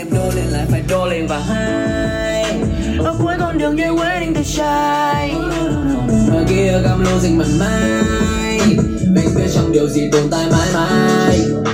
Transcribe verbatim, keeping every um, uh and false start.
đô lên lại phải đô lên và hai ở cuối con đường về waiting to shine. Ngoài kia cam lô rình màn mai, mình biết trong điều gì tồn tại mãi mãi.